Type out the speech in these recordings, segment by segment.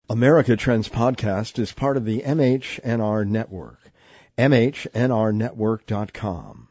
America Trends Podcast is part of the MHNR Network, mhnrnetwork.com.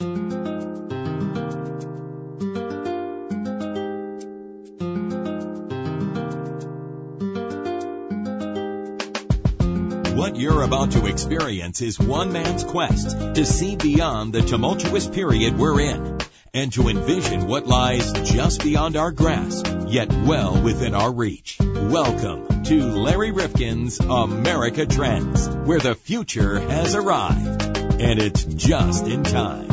What you're about to experience is one man's quest to see beyond the tumultuous period we're in and to envision what lies just beyond our grasp, yet well within our reach. Welcome to Larry Rifkin's America Trends, where the future has arrived, and it's just in time.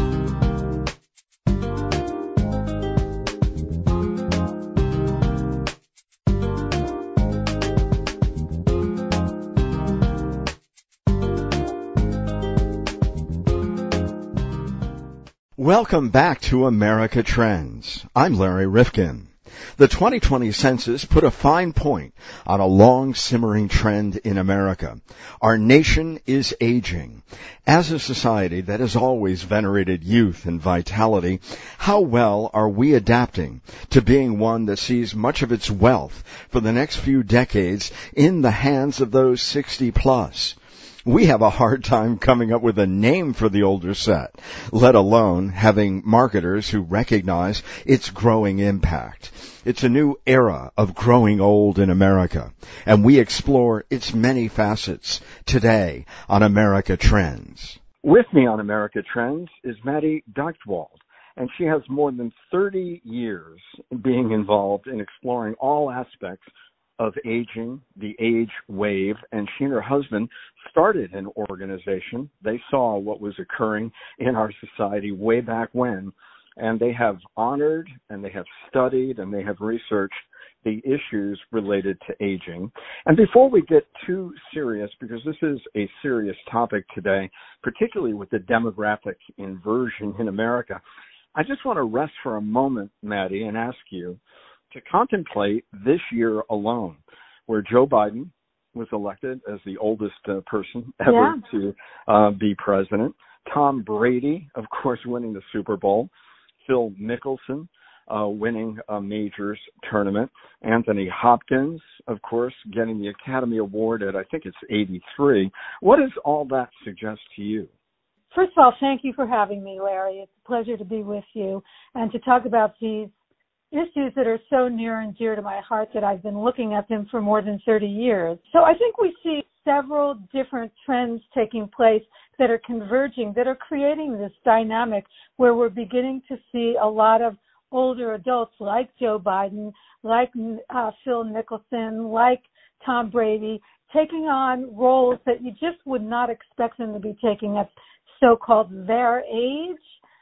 Welcome back to America Trends. I'm Larry Rifkin. The 2020 census put a fine point on a long simmering trend in America. Our nation is aging. As a society that has always venerated youth and vitality, how well are we adapting to being one that sees much of its wealth for the next few decades in the hands of those 60 plus? We have a hard time coming up with a name for the older set, let alone having marketers who recognize its growing impact. It's a new era of growing old in America, and we explore its many facets today on America Trends. With me on America Trends is Maddie Deichtwald, and she has more than 30 years being involved in exploring all aspects of aging, the age wave, and she and her husband started an organization. They saw what was occurring in our society way back when, and they have honored and they have studied and they have researched the issues related to aging. And before we get too serious, because this is a serious topic today, particularly with the demographic inversion in America, I just want to rest for a moment, Maddie, and ask you to contemplate this year alone, where Joe Biden was elected as the oldest person ever to be president, Tom Brady, of course, winning the Super Bowl, Phil Mickelson winning a majors tournament, Anthony Hopkins, of course, getting the Academy Award at, I think it's 83. What does all that suggest to you? First of all, thank you for having me, Larry. It's a pleasure to be with you and to talk about these issues that are so near and dear to my heart that I've been looking at them for more than 30 years. So I think we see several different trends taking place that are converging, that are creating this dynamic where we're beginning to see a lot of older adults like Joe Biden, like Phil Mickelson, like Tom Brady, taking on roles that you just would not expect them to be taking at so-called their age.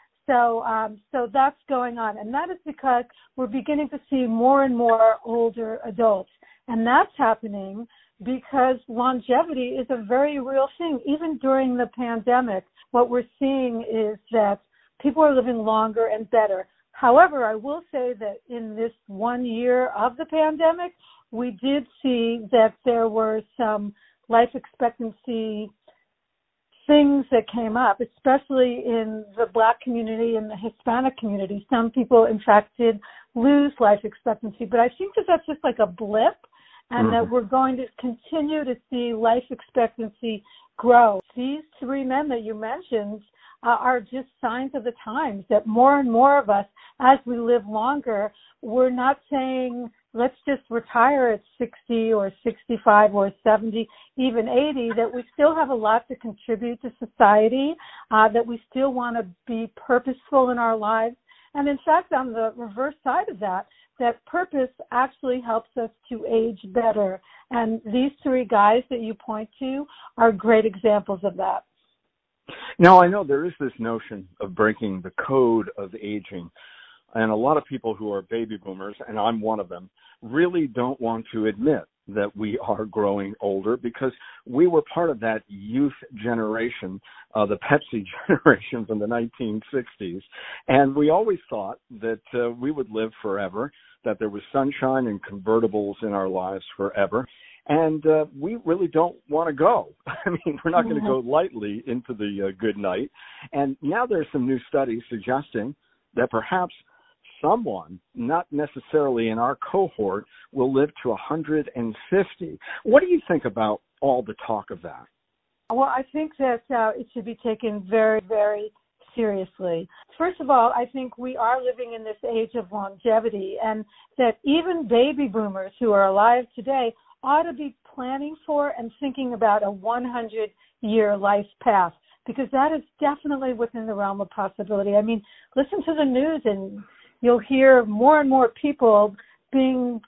So that's going on, and that is because we're beginning to see more and more older adults, and that's happening because longevity is a very real thing. Even during the pandemic, what we're seeing is that people are living longer and better. However, I will say that in this 1 year of the pandemic, we did see that there were some life expectancy things that came up, especially in the Black community and the Hispanic community. Some people, in fact, did lose life expectancy, but I think that that's just like a blip and that we're going to continue to see life expectancy grow. These three men that you mentioned are just signs of the times that more and more of us, as we live longer, we're not saying let's just retire at 60 or 65 or 70, even 80, that we still have a lot to contribute to society, that we still want to be purposeful in our lives. And in fact, on the reverse side of that, that purpose actually helps us to age better. And these three guys that you point to are great examples of that. Now, I know there is this notion of breaking the code of aging. And a lot of people who are baby boomers, and I'm one of them, really don't want to admit that we are growing older because we were part of that youth generation, the Pepsi generation from the 1960s. And we always thought that we would live forever, that there was sunshine and convertibles in our lives forever. And we really don't want to go. I mean, we're not going to go lightly into the good night. And now there's some new studies suggesting that perhaps someone, not necessarily in our cohort, will live to 150. What do you think about all the talk of that? Well, I think that it should be taken very, very seriously. First of all, I think we are living in this age of longevity, and that even baby boomers who are alive today ought to be planning for and thinking about a 100-year life path, because that is definitely within the realm of possibility. I mean, listen to the news and you'll hear more and more people being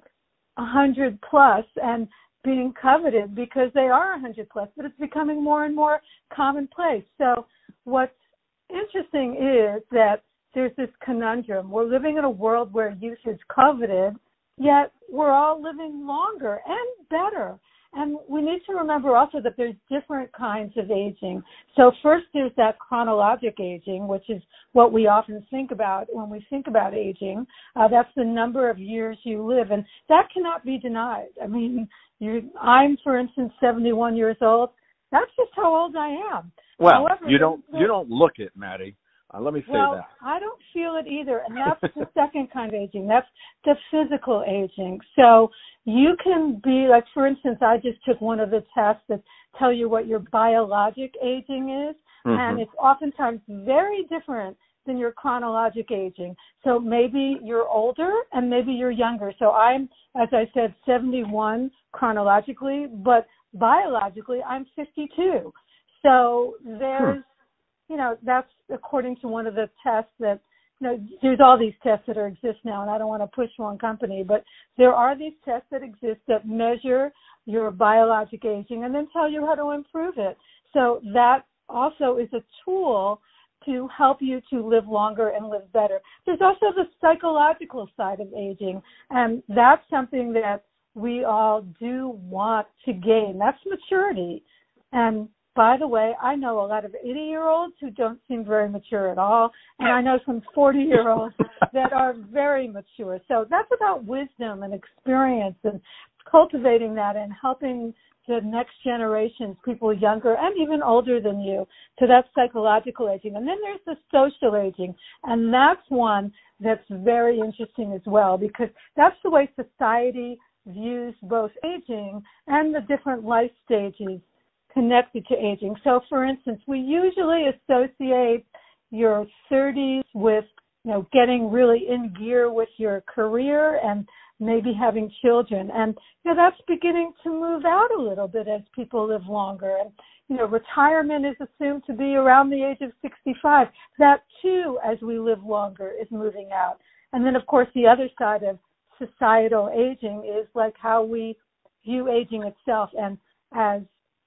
100 plus and being coveted because they are 100 plus, but it's becoming more and more commonplace. So what's interesting is that there's this conundrum. We're living in a world where youth is coveted, yet we're all living longer and better. And we need to remember also that there's different kinds of aging. So first there's that chronologic aging, which is what we often think about when we think about aging. That's the number of years you live, and that cannot be denied. I mean, I'm, for instance, 71 years old. That's just how old I am. Well, however, you don't look it, Maddie. Let me say that. I don't feel it either, and that's the second kind of aging. That's the physical aging. So you can be, like, for instance, I just took one of the tests that tell you what your biologic aging is, and it's oftentimes very different than your chronologic aging. So maybe you're older and maybe you're younger. So I'm, as I said, 71 chronologically, but biologically I'm 52. So there's, that's according to one of the tests that, there's all these tests that exist now, and I don't want to push one company, but there are these tests that exist that measure your biologic aging and then tell you how to improve it. So that also is a tool to help you to live longer and live better. There's also the psychological side of aging, and that's something that we all do want to gain. That's maturity. And by the way, I know a lot of 80-year-olds who don't seem very mature at all, and I know some 40-year-olds that are very mature. So that's about wisdom and experience and cultivating that and helping the next generations, people younger and even older than you. So that's psychological aging. And then there's the social aging, and that's one that's very interesting as well, because that's the way society views both aging and the different life stages connected to aging. So, for instance, we usually associate your 30s with, getting really in gear with your career and maybe having children. And, that's beginning to move out a little bit as people live longer. And, retirement is assumed to be around the age of 65. That, too, as we live longer, is moving out. And then, of course, the other side of societal aging is like how we view aging itself. And as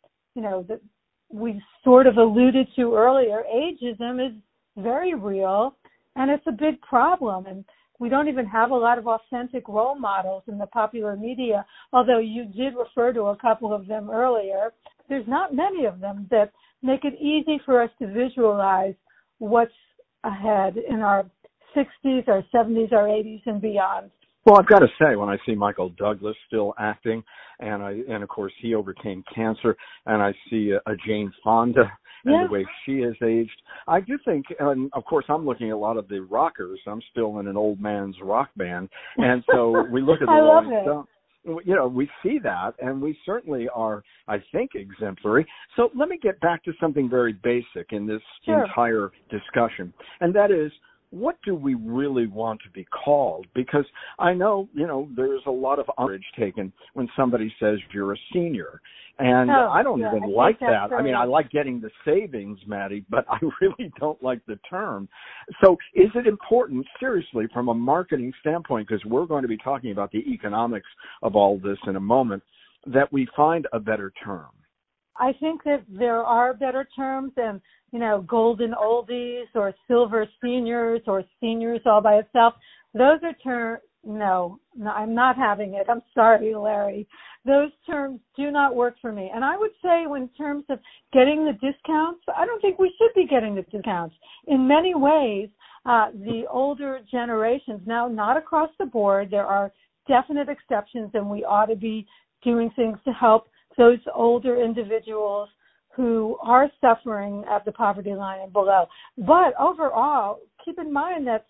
that we sort of alluded to earlier, ageism is very real, and it's a big problem. And we don't even have a lot of authentic role models in the popular media, although you did refer to a couple of them earlier. There's not many of them that make it easy for us to visualize what's ahead in our 60s, our 70s, our 80s, and beyond. Well, I've got to say, when I see Michael Douglas still acting, and of course he overcame cancer, and I see a Jane Fonda and the way she has aged, I do think, and of course I'm looking at a lot of the rockers. I'm still in an old man's rock band, and so we look at the Rolling Stones. We see that, and we certainly are, I think, exemplary. So let me get back to something very basic in this entire discussion, and that is, what do we really want to be called? Because I know, there's a lot of umbrage taken when somebody says you're a senior. And I don't even like that. I mean, I like getting the savings, Maddie, but I really don't like the term. So is it important, seriously, from a marketing standpoint, because we're going to be talking about the economics of all this in a moment, that we find a better term? I think that there are better terms than, golden oldies or silver seniors or seniors all by itself. Those are terms, no, I'm not having it. I'm sorry, Larry. Those terms do not work for me. And I would say in terms of getting the discounts, I don't think we should be getting the discounts. In many ways, the older generations, now not across the board, there are definite exceptions, and we ought to be doing things to help those older individuals who are suffering at the poverty line and below. But overall, keep in mind that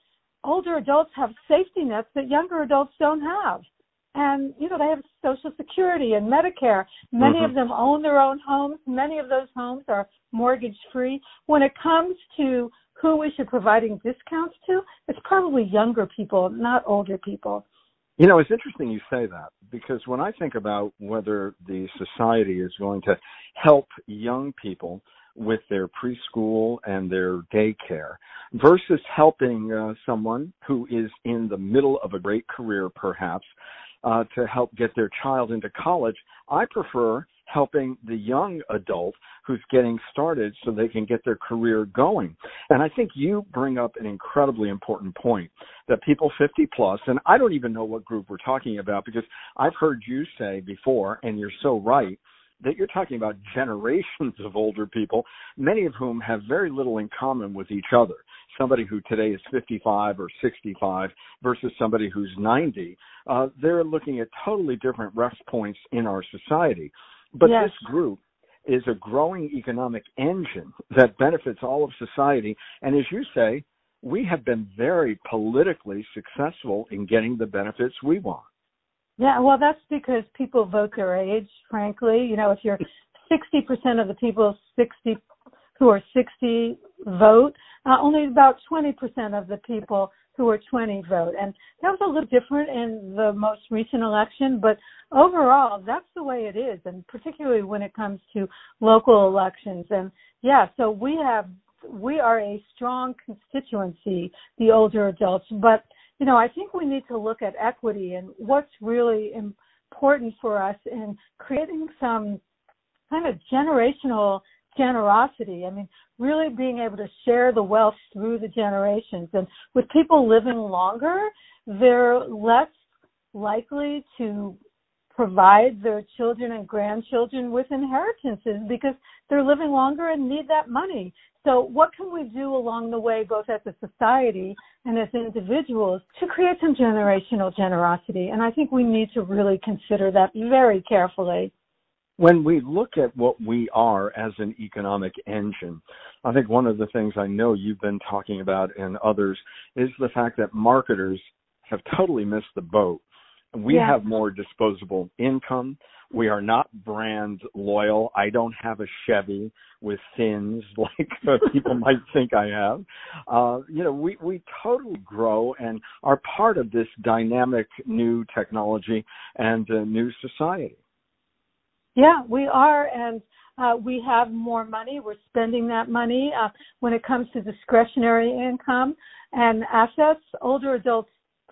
older adults have safety nets that younger adults don't have. And, you know, they have Social Security and Medicare. Many of them own their own homes. Many of those homes are mortgage-free. When it comes to who we should be providing discounts to, it's probably younger people, not older people. You know, it's interesting you say that, because when I think about whether the society is going to help young people with their preschool and their daycare versus helping someone who is in the middle of a great career, perhaps, to help get their child into college, I prefer helping the young adult who's getting started so they can get their career going. And I think you bring up an incredibly important point, that people 50 plus, and I don't even know what group we're talking about, because I've heard you say before, and you're so right, that you're talking about generations of older people, many of whom have very little in common with each other. Somebody who today is 55 or 65 versus somebody who's 90, they're looking at totally different reference points in our society. But yes. This group is a growing economic engine that benefits all of society. And as you say, we have been very politically successful in getting the benefits we want. Yeah, well, that's because people vote their age, frankly. You know, if you're 60% of the people who are 60 vote, only about 20% of the people who are 20 vote. And that was a little different in the most recent election, but overall, that's the way it is, and particularly when it comes to local elections. And yeah, so we are a strong constituency, the older adults, but you know, I think we need to look at equity and what's really important for us in creating some kind of generational generosity. I mean, really being able to share the wealth through the generations. And with people living longer, they're less likely to provide their children and grandchildren with inheritances because they're living longer and need that money. So what can we do along the way, both as a society and as individuals, to create some generational generosity? And I think we need to really consider that very carefully. When we look at what we are as an economic engine, I think one of the things I know you've been talking about and others is the fact that marketers have totally missed the boat. We have more disposable income. We are not brand loyal. I don't have a Chevy with fins like people might think I have. You know, we totally grow and are part of this dynamic new technology and new society. Yeah, we are, and we have more money. We're spending that money. When it comes to discretionary income and assets, older adults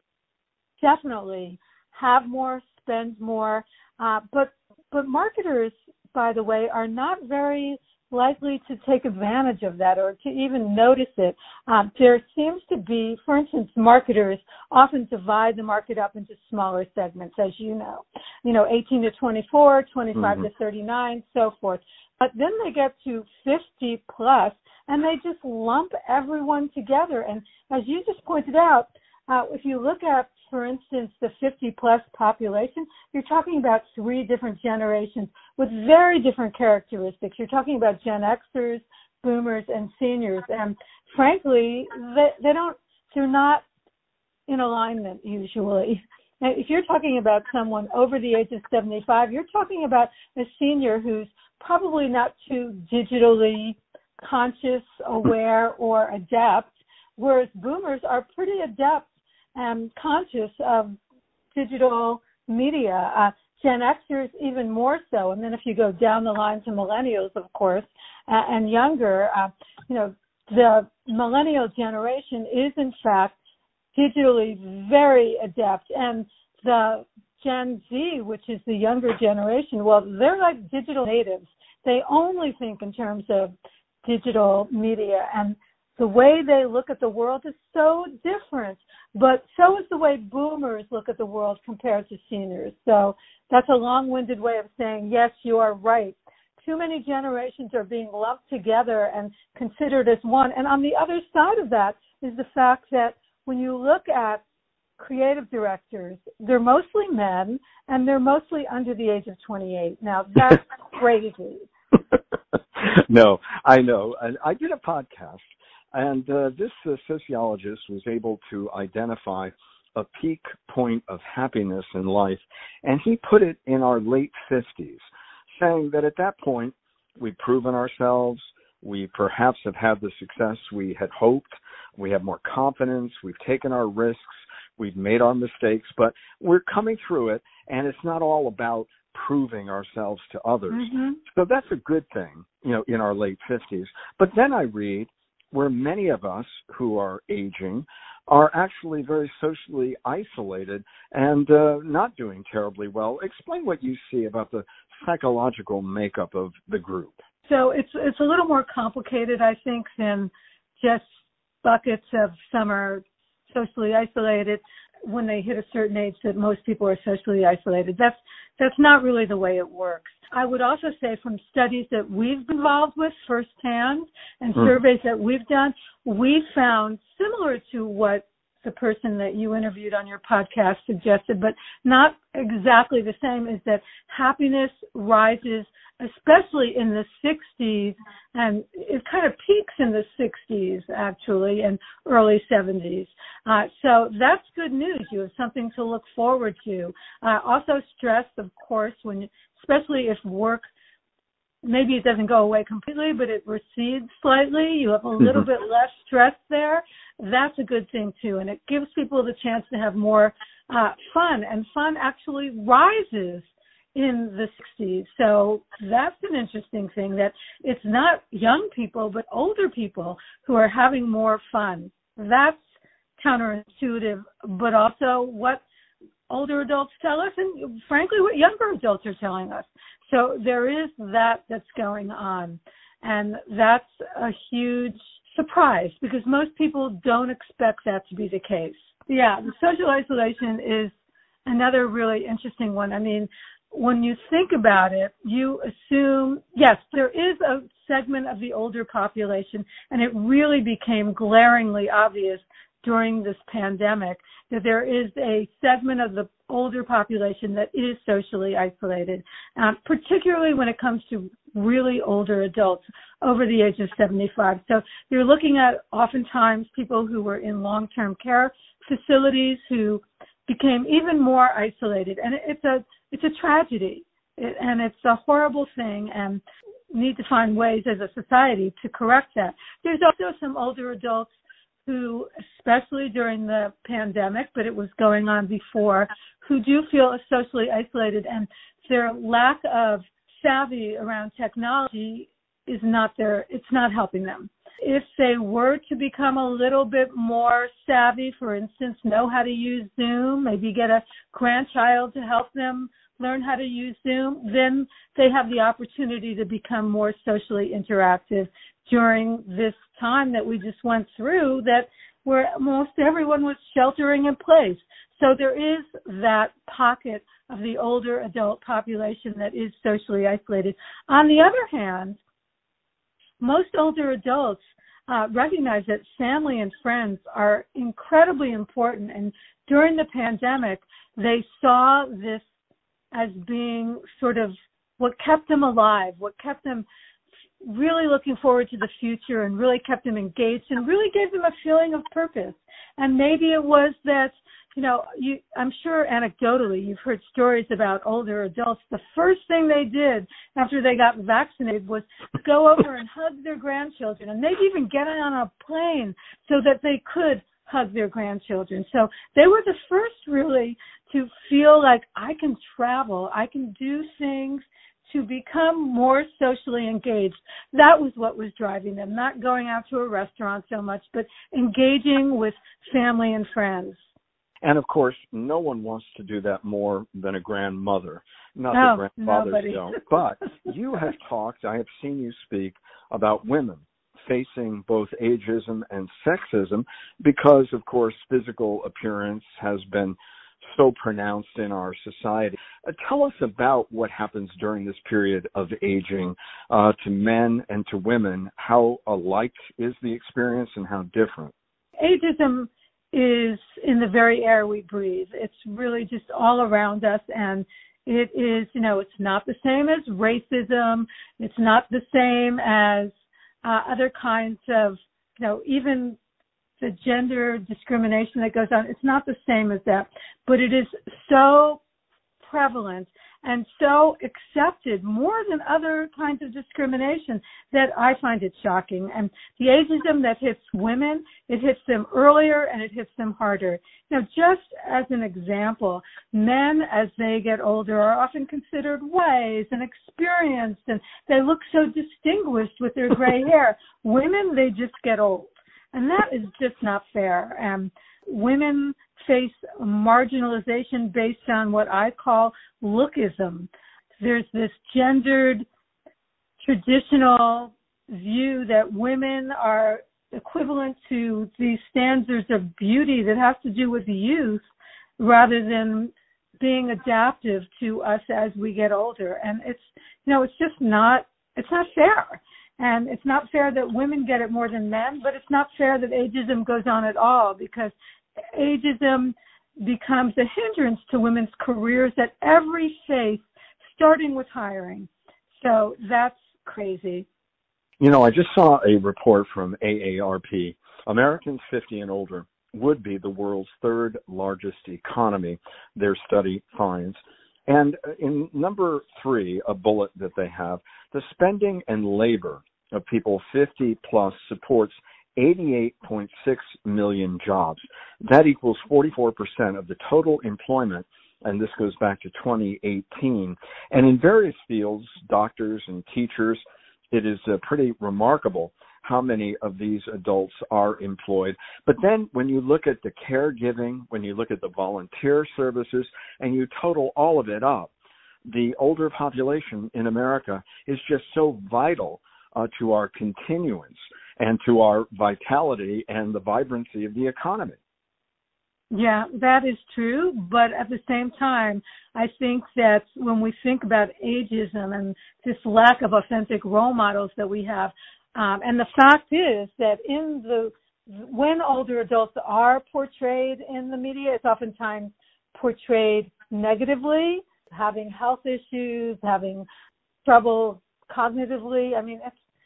definitely have more, spend more. But marketers, by the way, are not very likely to take advantage of that or to even notice it. There seems to be, for instance, marketers often divide the market up into smaller segments, as you know, 18 to 24, 25 to 39, so forth. But then they get to 50 plus, and they just lump everyone together. And as you just pointed out, if you look at, for instance, the 50-plus population, you're talking about 3 different generations with very different characteristics. You're talking about Gen Xers, Boomers, and Seniors. And frankly, they're not in alignment usually. Now, if you're talking about someone over the age of 75, you're talking about a senior who's probably not too digitally conscious, aware, or adept, whereas Boomers are pretty adept and conscious of digital media. Gen Xers even more so. And then if you go down the line to millennials, of course, and younger, the millennial generation is in fact digitally very adept. And the Gen Z, which is the younger generation, well, they're like digital natives. They only think in terms of digital media, and the way they look at the world is so different, but so is the way Boomers look at the world compared to seniors. So that's a long-winded way of saying, yes, you are right. Too many generations are being lumped together and considered as one. And on the other side of that is the fact that when you look at creative directors, they're mostly men, and they're mostly under the age of 28. Now, that's crazy. No, I know. And I did a podcast And this sociologist was able to identify a peak point of happiness in life, and he put it in our late 50s, saying that at that point, we've proven ourselves, we perhaps have had the success we had hoped, we have more confidence, we've taken our risks, we've made our mistakes, but we're coming through it, and it's not all about proving ourselves to others. Mm-hmm. So that's a good thing, in our late 50s. But then I read where many of us who are aging are actually very socially isolated and not doing terribly well. Explain what you see about the psychological makeup of the group. So it's a little more complicated, I think, than just buckets of some are socially isolated when they hit a certain age that most people are socially isolated. That's not really the way it works. I would also say from studies that we've been involved with firsthand and surveys that we've done, we found similar to what the person that you interviewed on your podcast suggested, but not exactly the same, is that happiness rises, especially in the 60s, and it kind of peaks in the 60s, actually, and early 70s. So that's good news. You have something to look forward to. Also stress, of course, especially if work, maybe it doesn't go away completely, but it recedes slightly. You have a little bit less stress there. That's a good thing, too. And it gives people the chance to have more fun. And fun actually rises in the 60s. So that's an interesting thing, that it's not young people, but older people who are having more fun. That's counterintuitive, but also what older adults tell us, and frankly, what younger adults are telling us. So there is that's going on. And that's a huge surprise because most people don't expect that to be the case. Yeah, the social isolation is another really interesting one. I mean, when you think about it, you assume, yes, there is a segment of the older population, and it really became glaringly obvious during this pandemic that there is a segment of the older population that is socially isolated, particularly when it comes to really older adults over the age of 75. So you're looking at oftentimes people who were in long-term care facilities who became even more isolated. And it's a tragedy, and it's a horrible thing, and we need to find ways as a society to correct that. There's also some older adults who, especially during the pandemic, but it was going on before, who do feel socially isolated, and their lack of savvy around technology it's not helping them. If they were to become a little bit more savvy, for instance, know how to use Zoom, maybe get a grandchild to help them learn how to use Zoom, then they have the opportunity to become more socially interactive during this time that we just went through, that where most everyone was sheltering in place. So there is that pocket of the older adult population that is socially isolated. On the other hand, most older adults recognize that family and friends are incredibly important. And during the pandemic, they saw this as being sort of what kept them alive, what kept them really looking forward to the future, and really kept them engaged and really gave them a feeling of purpose. And maybe it was that, I'm sure anecdotally you've heard stories about older adults. The first thing they did after they got vaccinated was go over and hug their grandchildren, and maybe even get on a plane so that they could hug their grandchildren. So they were the first really to feel like, I can travel, I can do things, to become more socially engaged. That was what was driving them, not going out to a restaurant so much, but engaging with family and friends. And, of course, no one wants to do that more than a grandmother. Not that grandfathers don't. But you have talked, I have seen you speak about women facing both ageism and sexism because, of course, physical appearance has been so pronounced in our society. Tell us about what happens during this period of aging to men and to women. How alike is the experience and how different? Ageism is in the very air we breathe. It's really just all around us, and it is, it's not the same as racism. It's not the same as other kinds of even the gender discrimination that goes on, it's not the same as that, but it is so prevalent and so accepted more than other kinds of discrimination that I find it shocking. And the ageism that hits women, it hits them earlier and it hits them harder. Just as an example, men as they get older are often considered wise and experienced, and they look so distinguished with their gray hair. Women, they just get old. And that is just not fair. Women face marginalization based on what I call lookism. There's this gendered, traditional view that women are equivalent to these standards of beauty that has to do with youth rather than being adaptive to us as we get older. And it's just not fair. And it's not fair that women get it more than men, but it's not fair that ageism goes on at all, because ageism becomes a hindrance to women's careers at every phase, starting with hiring. So that's crazy. I just saw a report from AARP. Americans 50 and older would be the world's third largest economy, their study finds. And in number 3, a bullet that they have, the spending and labor of people 50 plus supports 88.6 million jobs. That equals 44% of the total employment, and this goes back to 2018. And in various fields, doctors and teachers, it is pretty remarkable how many of these adults are employed. But then when you look at the caregiving, when you look at the volunteer services, and you total all of it up, the older population in America is just so vital to our continuance and to our vitality and the vibrancy of the economy. Yeah, that is true. But at the same time, I think that when we think about ageism and this lack of authentic role models that we have, and the fact is that when older adults are portrayed in the media, it's oftentimes portrayed negatively, having health issues, having trouble cognitively. I mean,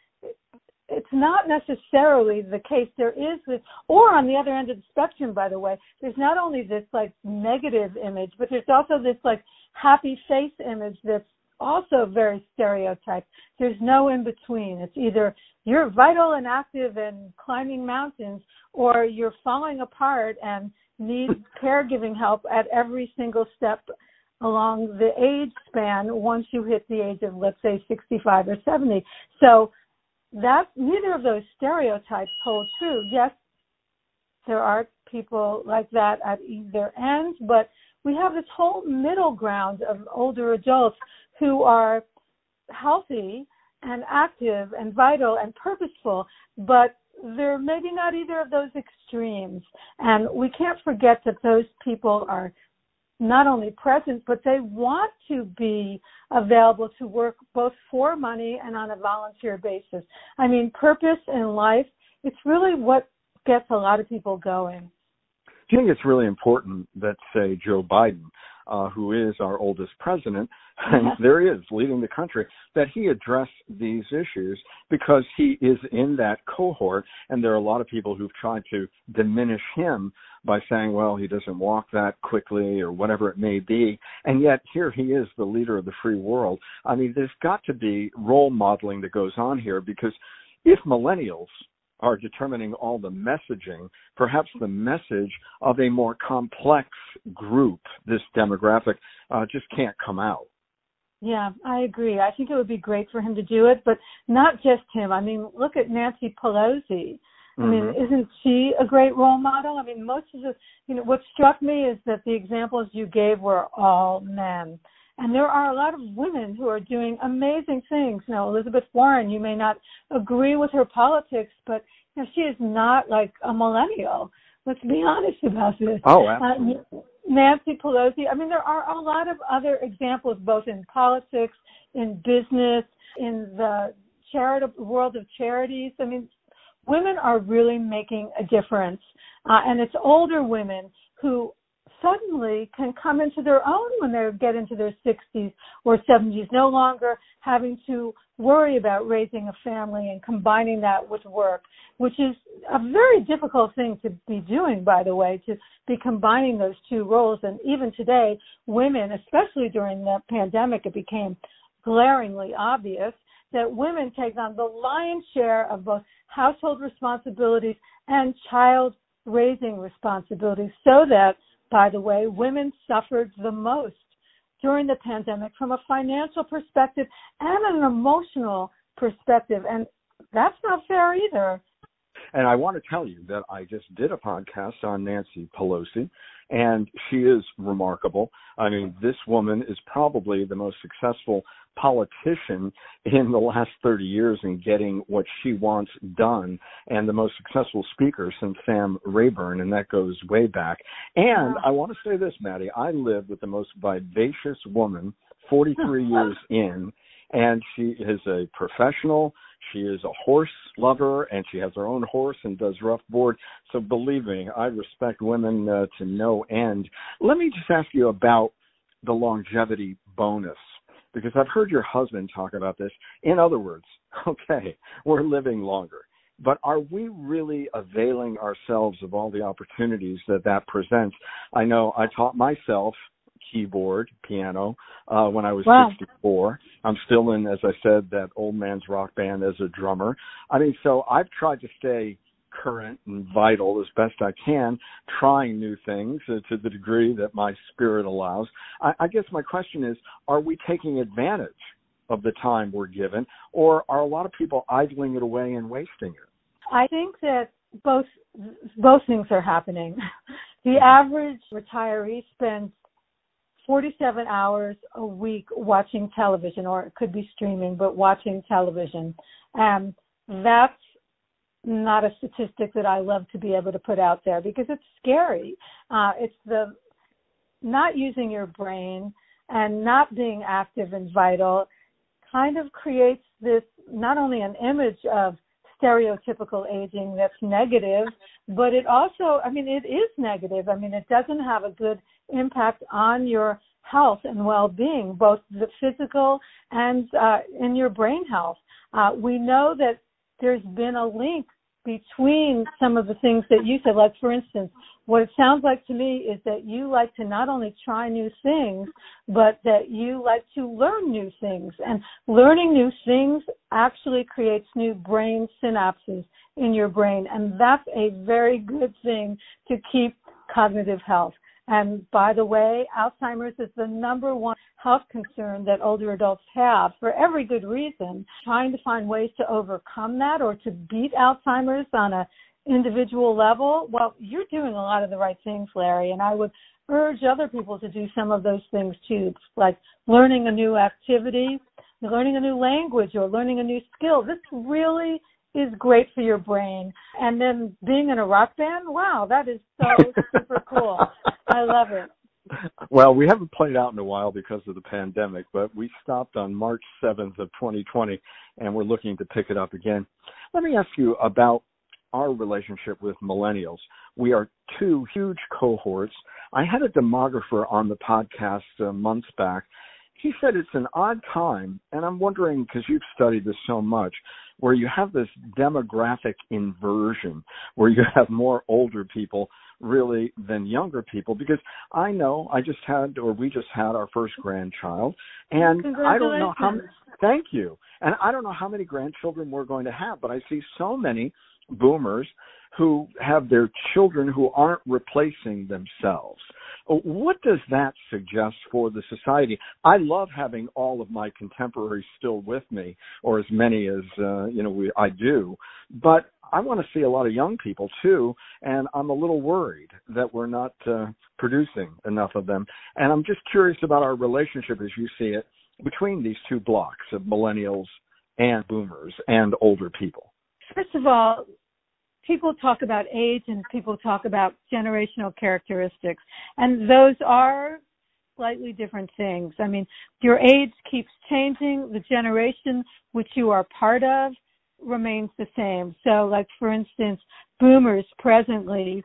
it's not necessarily the case. There is this, or on the other end of the spectrum, by the way, there's not only this negative image, but there's also this happy face image that's also very stereotyped. There's no in between. It's either you're vital and active and climbing mountains, or you're falling apart and need caregiving help at every single step along the age span once you hit the age of, let's say, 65 or 70. So neither of those stereotypes hold true. Yes, there are people like that at either end, but we have this whole middle ground of older adults who are healthy and active and vital and purposeful, but they're maybe not either of those extremes. And we can't forget that those people are not only present, but they want to be available to work both for money and on a volunteer basis. I mean, purpose in life, it's really what gets a lot of people going. Do you think it's really important that, say, Joe Biden, who is our oldest president, and there he is leading the country, that he address these issues, because he is in that cohort, and there are a lot of people who've tried to diminish him by saying, well, he doesn't walk that quickly or whatever it may be, and yet here he is, the leader of the free world. I mean, there's got to be role modeling that goes on here, because if millennials are determining all the messaging, perhaps the message of a more complex group, this demographic, just can't come out. Yeah, I agree. I think it would be great for him to do it, but not just him. I mean, look at Nancy Pelosi. I mean, isn't she a great role model? I mean, most of what struck me is that the examples you gave were all men. And there are a lot of women who are doing amazing things. Now, Elizabeth Warren, you may not agree with her politics, but she is not like a millennial. Let's be honest about this. Oh, absolutely. Nancy Pelosi. I mean, there are a lot of other examples, both in politics, in business, in the world of charities. I mean, women are really making a difference. And it's older women who suddenly can come into their own when they get into their 60s or 70s, no longer having to worry about raising a family and combining that with work, which is a very difficult thing to be doing, by the way, to be combining those two roles. And even today, women, especially during the pandemic, it became glaringly obvious that women take on the lion's share of both household responsibilities and child raising responsibilities, so that, by the way, women suffered the most during the pandemic from a financial perspective and an emotional perspective. And that's not fair either. And I want to tell you that I just did a podcast on Nancy Pelosi, and she is remarkable. I mean, this woman is probably the most successful politician in the last 30 years in getting what she wants done, and the most successful speaker since Sam Rayburn, and that goes way back. And I want to say this, Maddie, I live with the most vivacious woman 43 years in, and she is a professional. She is a horse lover, and she has her own horse and does rough board. So believe me, I respect women to no end. Let me just ask you about the longevity bonus, because I've heard your husband talk about this. In other words, okay, we're living longer, but are we really availing ourselves of all the opportunities that presents? I know I taught myself keyboard, piano, when I was 64. I'm still in, as I said, that old man's rock band as a drummer. I mean, so I've tried to stay current and vital as best I can, trying new things to the degree that my spirit allows. I guess my question is, are we taking advantage of the time we're given, or are a lot of people idling it away and wasting it? I think that both things are happening. The average retiree spends 47 hours a week watching television, or it could be streaming, but watching television. That's not a statistic that I love to be able to put out there because it's scary. It's the not using your brain and not being active and vital kind of creates this, not only an image of stereotypical aging that's negative, but it also, I mean, it is negative. I mean, it doesn't have a good impact on your health and well-being, both the physical and in your brain health. We know that there's been a link between some of the things that you said, like, for instance, what it sounds like to me is that you like to not only try new things, but that you like to learn new things. And learning new things actually creates new brain synapses in your brain. And that's a very good thing to keep cognitive health. And by the way, Alzheimer's is the number one health concern that older adults have for every good reason. Trying to find ways to overcome that or to beat Alzheimer's on an individual level, well, you're doing a lot of the right things, Larry, and I would urge other people to do some of those things too, like learning a new activity, learning a new language, or learning a new skill. This really is great for your brain. And then being in a rock band, wow, that is so super cool. I love it. Well, we haven't played out in a while because of the pandemic, but we stopped on March 7th of 2020, and we're looking to pick it up again. Let me ask you about our relationship with millennials. We are two huge cohorts. I had a demographer on the podcast months back. He said it's an odd time, and I'm wondering, because you've studied this so much, where you have this demographic inversion, where you have more older people really than younger people, because I know we just had our first grandchild, and I don't know how many, thank you, and I don't know how many grandchildren we're going to have, but I see so many boomers who have their children who aren't replacing themselves. What does that suggest for the society? I love having all of my contemporaries still with me, or as many as I do, but I want to see a lot of young people too, and I'm a little worried that we're not producing enough of them. And I'm just curious about our relationship, as you see it, between these two blocks of millennials and boomers and older people. First of all, people talk about age and people talk about generational characteristics, and those are slightly different things. I mean, your age keeps changing. The generation which you are part of remains the same. So, like, for instance, boomers presently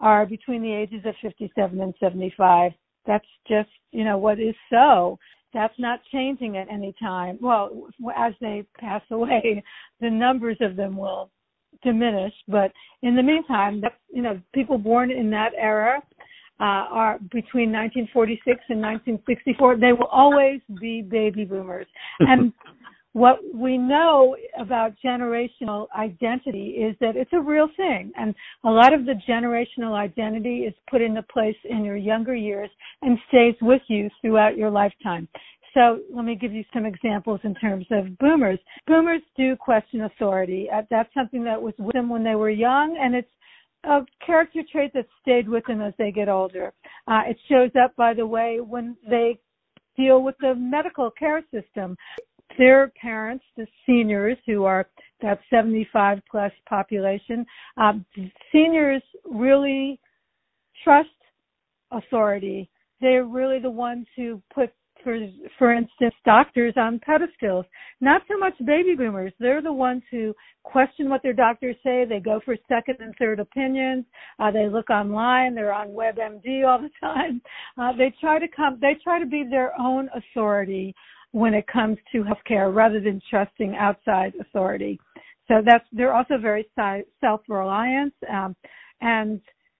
are between the ages of 57 and 75. That's just, what is so. That's not changing at any time. Well, as they pass away, the numbers of them will diminish. But in the meantime, people born in that era are between 1946 and 1964. They will always be baby boomers. And what we know about generational identity is that it's a real thing. And a lot of the generational identity is put into place in your younger years and stays with you throughout your lifetime. So let me give you some examples in terms of boomers. Boomers do question authority. That's something that was with them when they were young, and it's a character trait that stayed with them as they get older. It shows up, by the way, when they deal with the medical care system. Their parents, the seniors, who are that 75 plus population, seniors really trust authority. They're really the ones who put, for instance, doctors on pedestals. Not so much baby boomers. They're the ones who question what their doctors say. They go for second and third opinions. They look online. They're on WebMD all the time. They try to be their own authority when it comes to healthcare, rather than trusting outside authority. So they're also very self-reliant, and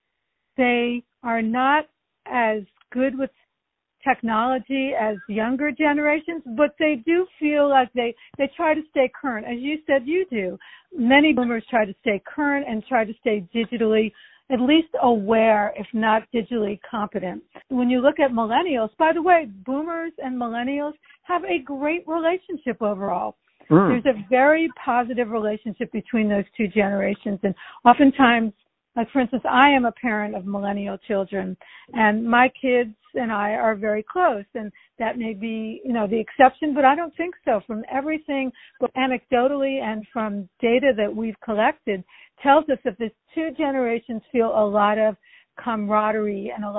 they are not as good with technology as younger generations, but they do feel like they try to stay current. As you said, you do. Many boomers try to stay current and try to stay digitally at least aware, if not digitally competent. When you look at millennials, by the way, boomers and millennials have a great relationship overall. There's a very positive relationship between those two generations. And oftentimes, like for instance, I am a parent of millennial children, and my kids and I are very close, and that may be, the exception, but I don't think so. From everything, both anecdotally and from data that we've collected, tells us that the two generations feel a lot of camaraderie and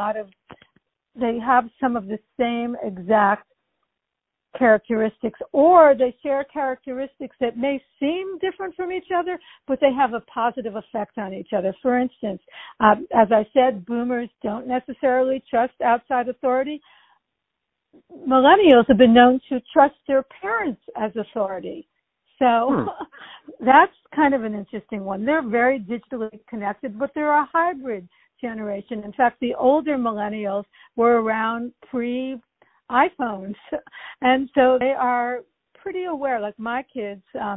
they have some of the same exact characteristics, or they share characteristics that may seem different from each other, but they have a positive effect on each other. For instance, as I said, boomers don't necessarily trust outside authority. Millennials have been known to trust their parents as authority. So that's kind of an interesting one. They're very digitally connected, but they're a hybrid generation. In fact, the older millennials were around pre-iPhones, and so they are pretty aware. Like my kids are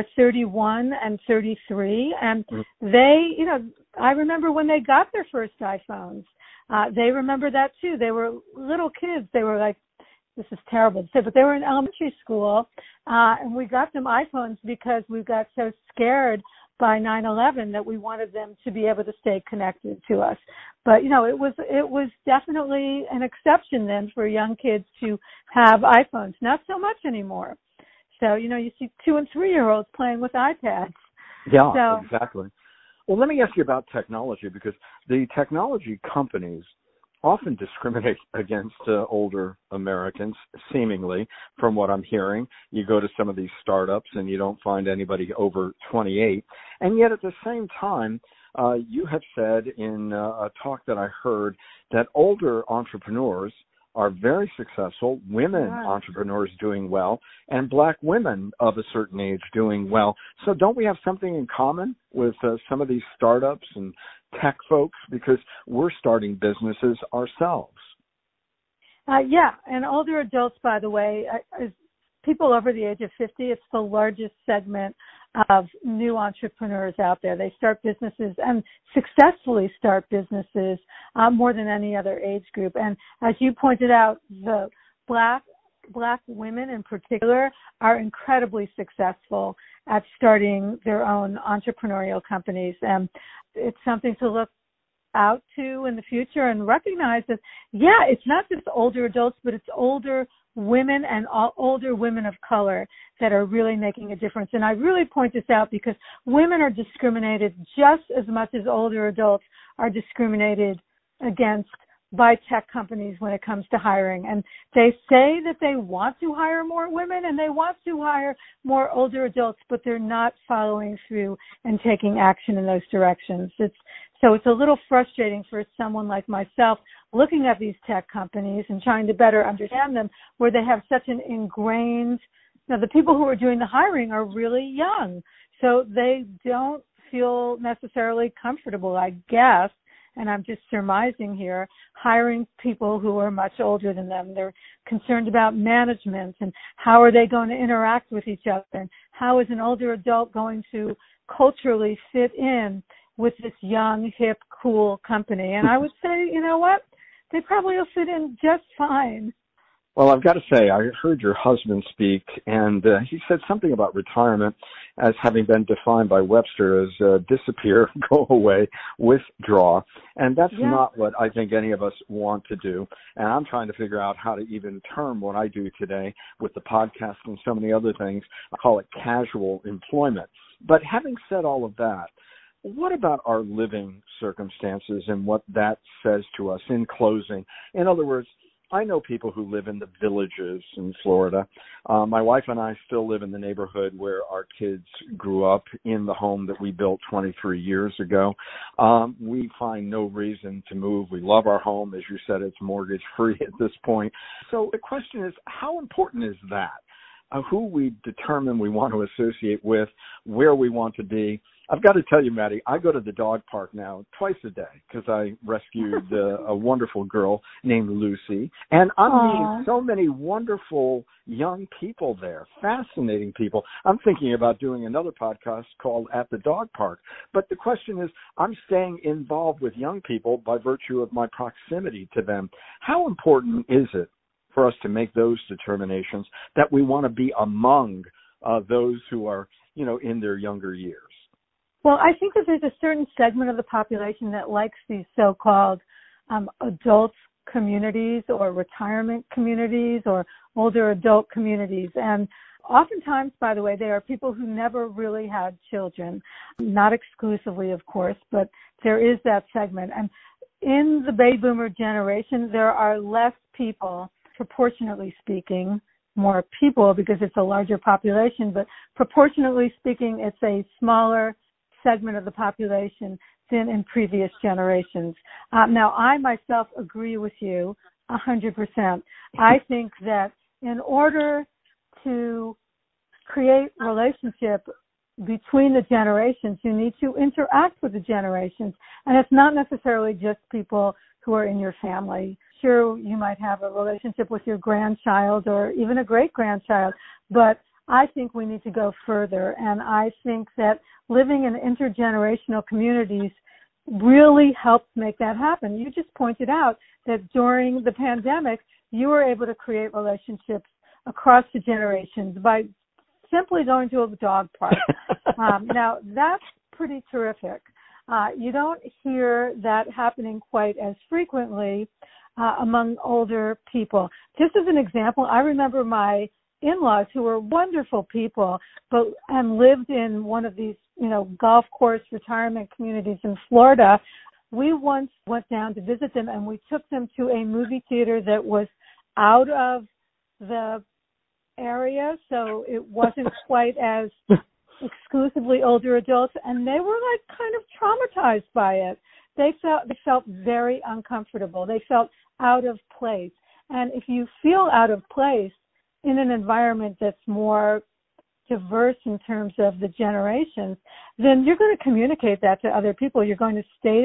31 and 33, and they, I remember when they got their first iPhones. They remember that too. They were little kids. They were like, this is terrible to say, but they were in elementary school, and we got them iPhones because we got so scared by 9/11 that we wanted them to be able to stay connected to us. But, it was definitely an exception then for young kids to have iPhones. Not so much anymore. So, you see 2 and 3-year-olds playing with iPads. Yeah, exactly. Well, let me ask you about technology, because the technology companies often discriminate against older Americans, seemingly, from what I'm hearing. You go to some of these startups and you don't find anybody over 28. And yet at the same time, you have said in a talk that I heard that older entrepreneurs are very successful, women entrepreneurs doing well, and Black women of a certain age doing well. So don't we have something in common with some of these startups and tech folks, because we're starting businesses ourselves? Yeah, and older adults, by the way, people over the age of 50, it's the largest segment of new entrepreneurs out there. They start businesses and successfully start businesses more than any other age group. And as you pointed out, the Black women in particular are incredibly successful at starting their own entrepreneurial companies. And it's something to look out to in the future and recognize that, it's not just older adults, but it's older women and older women of color that are really making a difference. And I really point this out because women are discriminated just as much as older adults are discriminated against by tech companies when it comes to hiring. And they say that they want to hire more women and they want to hire more older adults, but they're not following through and taking action in those directions. It's So it's a little frustrating for someone like myself looking at these tech companies and trying to better understand them, where they have such an ingrained, the people who are doing the hiring are really young. So they don't feel necessarily comfortable, I guess, and I'm just surmising here, hiring people who are much older than them. They're concerned about management and how are they going to interact with each other, and how is an older adult going to culturally fit in with this young, hip, cool company. And I would say, you know what? They probably will fit in just fine. Well, I've got to say, I heard your husband speak, and he said something about retirement as having been defined by Webster as disappear, go away, withdraw. And that's not what I think any of us want to do. And I'm trying to figure out how to even term what I do today with the podcast and so many other things. I call it casual employment. But having said all of that, what about our living circumstances and what that says to us in closing? In other words, I know people who live in the villages in Florida. My wife and I still live in the neighborhood where our kids grew up in the home that we built 23 years ago. We find no reason to move. We love our home. As you said, it's mortgage free at this point. So the question is, how important is that? Who we determine we want to associate with, where we want to be. I've got to tell you, Maddie, I go to the dog park now twice a day because I rescued a wonderful girl named Lucy. And I'm meeting so many wonderful young people there, fascinating people. I'm thinking about doing another podcast called At the Dog Park. But the question is, I'm staying involved with young people by virtue of my proximity to them. How important is it for us to make those determinations that we want to be among those who are, in their younger years? Well, I think that there's a certain segment of the population that likes these so-called adult communities or retirement communities or older adult communities. And oftentimes, by the way, they are people who never really had children, not exclusively, of course, but there is that segment. And in the baby boomer generation, there are less people, proportionately speaking, more people because it's a larger population, but proportionately speaking, it's a smaller segment of the population than in previous generations. Now, I myself agree with you 100%. I think that in order to create relationship between the generations, you need to interact with the generations. And it's not necessarily just people who are in your family. Sure, you might have a relationship with your grandchild or even a great-grandchild, but I think we need to go further. And I think that living in intergenerational communities really helps make that happen. You just pointed out that during the pandemic, you were able to create relationships across the generations by simply going to a dog park. Now, that's pretty terrific. You don't hear that happening quite as frequently among older people. Just as an example, I remember my in-laws who were wonderful people, and lived in one of these, golf course retirement communities in Florida. We once went down to visit them, and we took them to a movie theater that was out of the area, so it wasn't quite as exclusively older adults, and they were kind of traumatized by it. They felt very uncomfortable. They felt out of place. And if you feel out of place in an environment that's more diverse in terms of the generations, then you're going to communicate that to other people. You're going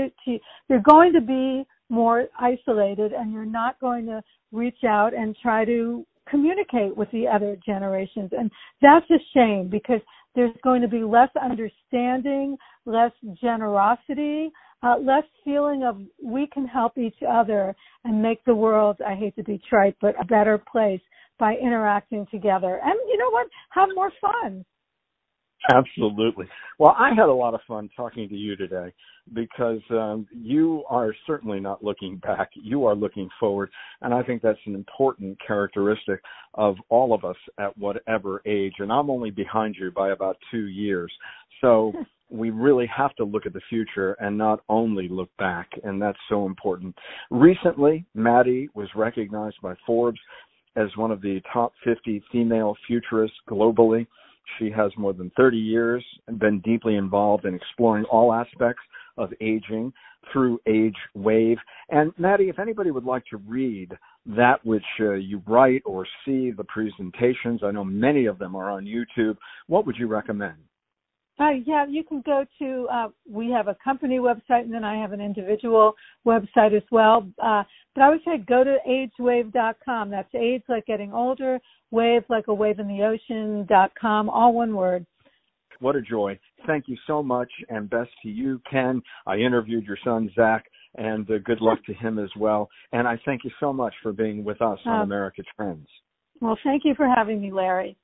to be more isolated, and you're not going to reach out and try to communicate with the other generations. And that's a shame because there's going to be less understanding, less generosity, less feeling of we can help each other and make the world, I hate to be trite, but a better place by interacting together. And you know what? Have more fun. Absolutely. Well, I had a lot of fun talking to you today because you are certainly not looking back. You are looking forward. And I think that's an important characteristic of all of us at whatever age. And I'm only behind you by about 2 years. So we really have to look at the future and not only look back. And that's so important. Recently, Maddie was recognized by Forbes as one of the top 50 female futurists globally. She has more than 30 years and been deeply involved in exploring all aspects of aging through Age Wave. And Maddie, if anybody would like to read that which you write or see the presentations, I know many of them are on YouTube, what would you recommend? Yeah, you can go to, we have a company website, and then I have an individual website as well. But I would say go to agewave.com. That's age like getting older, wave like a wave in the ocean.com, all one word. What a joy. Thank you so much, and best to you, Ken. I interviewed your son, Zach, and good luck to him as well. And I thank you so much for being with us on America Trends. Well, thank you for having me, Larry.